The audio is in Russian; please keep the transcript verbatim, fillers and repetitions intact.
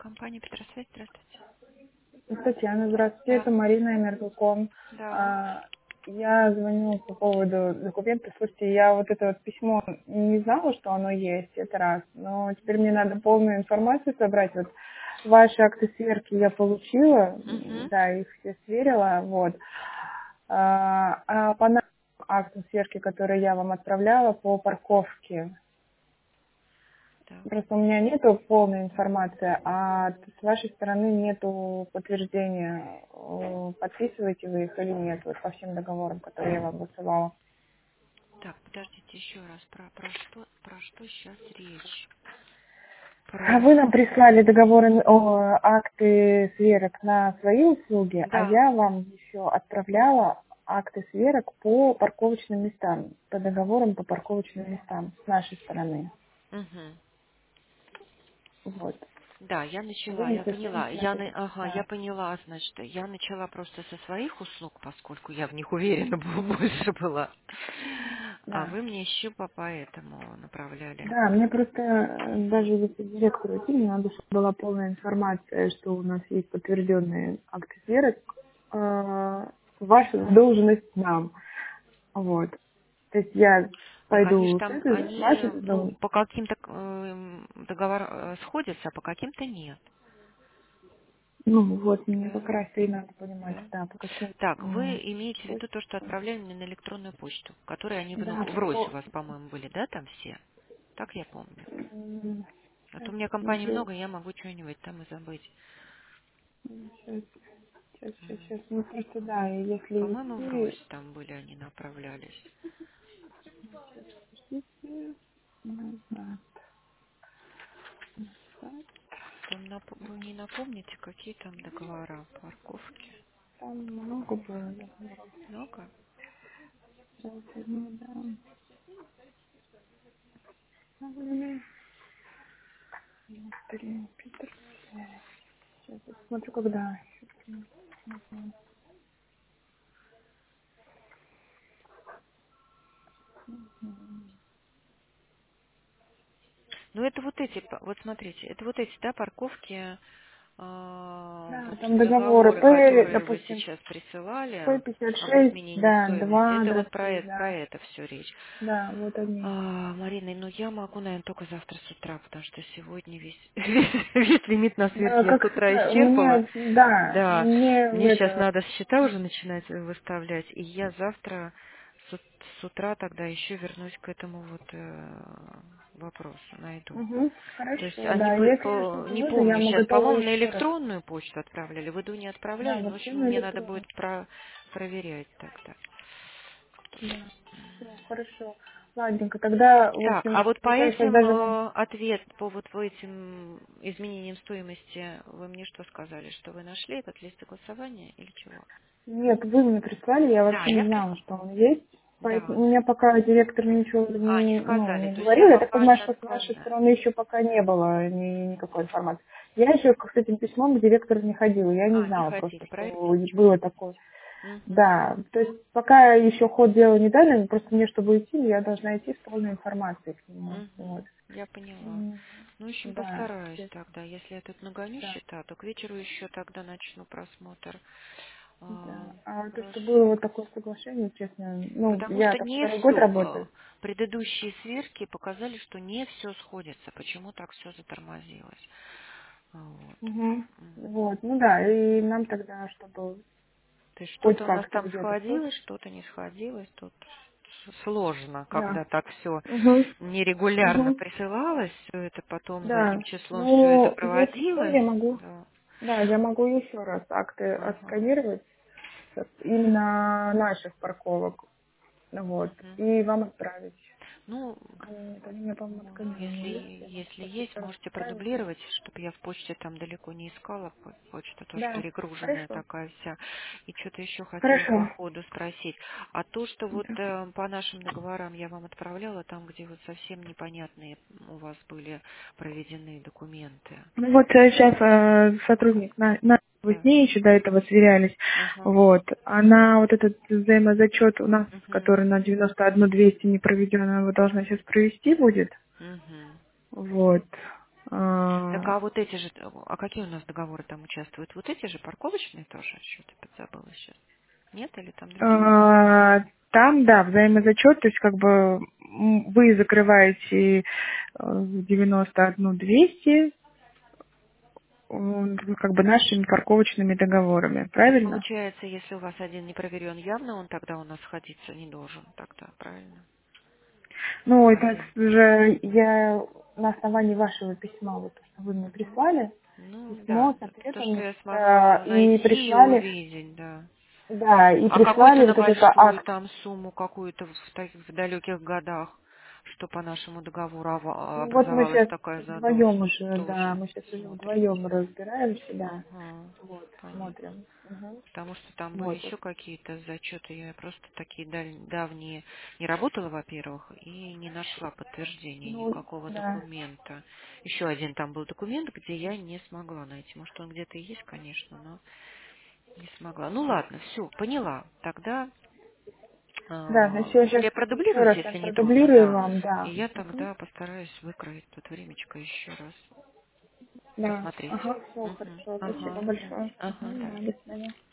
Компания Петросвязь, здравствуйте. Татьяна, здравствуйте, Да, это Марина Энергоком. да. А, Я звоню по поводу документов. Слушайте, я вот это вот письмо не знала, что оно есть, это раз. Но теперь мне надо полную информацию собрать. Вот ваши акты сверки я получила, м, Угу. да, их все сверила, вот. А, а по нашим актам сверки, которые я вам отправляла по парковке, Так, просто у меня нету полной информации, а с вашей стороны нету подтверждения, э, подписываете вы их или нет, вот по всем договорам, которые я вам высылала. так, подождите еще раз. Про, про что, про что сейчас речь? А Про... вы нам прислали договоры, о, акты сверок на свои услуги, а Да. я вам еще отправляла акты сверок по парковочным местам, по договорам по парковочным местам с нашей стороны. Угу. Вот. Да, я Вы начала, мне я прислали поняла. Я, на- значит, ага, я да, поняла, значит, я начала просто со своих услуг, поскольку я в них уверена бу- больше была. А да. вы мне еще по поэтому направляли. Да, мне просто э, Мгм. даже если директору идти, мне надо, чтобы была полная информация, что у нас есть подтвержденные акты сверок, э, ваша должность нам. Вот. То есть я Так они же пойду с там, этой, с они, вашей ну, должностью. по каким-то эм, договорам сходятся, а по каким-то нет. Ну, вот мне Да, как раз и надо понимать, да. да, по каким. Так, вы м, имеете в виду то, что точкам. отправляли мне на электронную почту, которые они, в- ну, Да, врозь у по, вас, по-моему, были, да, там все? Так я помню. м, А то сейчас у меня компаний посмотрю. много, я могу что-нибудь там и забыть. Сейчас, сейчас, сейчас, М. сейчас. Ну, просто да, и если По-моему, идти, врозь там были, они направлялись. сейчас, подождите, назад, назад. Там нап- вы не напомните, какие там договора парковки? Там много было договоров. Много? Сейчас, ну, да. Наверное, три, Питер. Сейчас я посмотрю, когда. Мгм. Мгм. Ну, это вот эти, п- вот смотрите, это вот эти, да, парковки, а, Да, вот там договоры договоры, П, которые вы допустим, сейчас присылали П пятьдесят об шесть, изменении да, стоимости, два, это вот про, двадцать, э- про да. это все речь. Да, вот они. А, Марина, ну я могу, наверное, только завтра с утра, потому что сегодня весь, весь, весь лимит на сверке Да, я как с утра всегда, исчерпала. мне, да, Да, мне в мне сейчас это, надо счета уже начинать выставлять, и я завтра с, ут- с утра тогда еще вернусь к этому вот э, вопросу, найду. угу, То есть хорошо, они да, вы, если по- что-то не нужно, я помню могу сейчас, готова по-моему, на еще раз. электронную почту отправляли, в иду не Да, отправляли, но, в вообще общем, на мне надо электронную. будет про проверять тогда. Да, все, хорошо. Ладненько, тогда, в Так, а общем, вот по я сейчас этим даже вам... э, ответ по вот по этим изменениям стоимости вы мне что сказали, что вы нашли этот лист согласования или чего? Нет, вы мне прислали, я Да, вообще я не знала, прислала. что он есть. Да. Поэтому мне пока директор ничего А, не не, ну, сказали. не То есть я говорил. Я вам так понимаю, правильно что с вашей сказала. стороны еще пока не было ни, никакой информации. Я еще с этим письмом к директору не ходила. Я не А, не знала ходили. просто, Про это что ничего было не такое. знаете. Мгм. Да, то есть пока еще ход дела не дали, просто мне, чтобы идти, я должна идти с полной информацией к нему. Вот. Мгм. Я поняла. М, Ну, в общем, Да, постараюсь всё, тогда. Если я тут нагоню да, счета, то к вечеру еще тогда начну просмотр. А, да. А то, что было хорошо. вот такое соглашение, честно, ну, Потому я что так не второй год все. работаю. Предыдущие сверки показали, что не все сходится. Почему так все затормозилось? Вот. Угу. М. Вот, ну да, и Мгм. нам тогда, чтобы То есть хоть что-то у нас как-то там где-то хоть, сходилось, что-то не сходилось. Тут с- сложно, да. когда так все Угу. нерегулярно Угу. присылалось, все это потом задним Да. числом все это Ну, если что, проводилось. я могу, Да. да, я могу еще раз акты Ага. отсканировать с- именно наших парковок, вот, Мгм. и вам отправить. Ну, Они, нет, они у меня, по-моему, ну, отсканированы если, есть, я могу если просто есть, еще раз можете отправить. продублировать, чтобы я в почте там далеко не искала. По- Почта тоже Да, перегруженная хорошо, такая вся. И что-то еще хотела по хорошо. ходу спросить. А то, что вот Да. э, по нашим договорам я вам отправляла, там, где вот совсем непонятные у вас были проведены документы. Ну вот сейчас сотрудник, на, на- вы с Да. ней еще до этого сверялись, Ага. вот, она вот этот взаимозачет у нас, Угу. который на девяносто одну двести не проведен, она его должна сейчас провести будет, Угу. вот, Так А, а вот эти же, а какие у нас договоры там участвуют? Вот эти же парковочные тоже? Что-то подзабыла сейчас. Нет, или там другие? а, Там, да, взаимозачет, то есть как бы м, вы закрываете э, девяносто один двести м, как бы нашими парковочными договорами, То есть правильно? получается, если у вас один не проверен явно, он тогда у нас сходиться не должен тогда, правильно? Ну, это Один. уже я на основании вашего письма, вот то, что вы мне прислали, Ну да, письмо с да, то, ответом, что я значит, э, смогла и найти и прислали, увидеть, да. да, и А какую-то прислали на вот этот большую акт. там сумму, какую-то в таких в далеких годах, что по нашему договору ова- Ну вот мы образовалась сейчас такая вдвоем задолженность, уже, да, тоже мы сейчас уже посмотрим. вдвоем разбираемся, да. Ага, Вот, понятно. смотрим. Мгм. Потому что там были Вот. еще какие-то зачеты, я просто такие даль- давние не работала, во-первых, и не нашла подтверждения Ну, никакого да. документа. Еще один там был документ, где я не смогла найти. Может, он где-то и есть, конечно, но не смогла. Ну ладно, все, поняла. Тогда Да, значит, а, я или сейчас я еще продублируюсь, раз так если не трудно, продублирую да. вам, И да. я Мгм. тогда постараюсь выкроить тут времечко еще раз, Да. посмотреть. Ага, все Мгм. хорошо. Спасибо Ага, да. большое. Ага, Мгм, да. да, до свидания.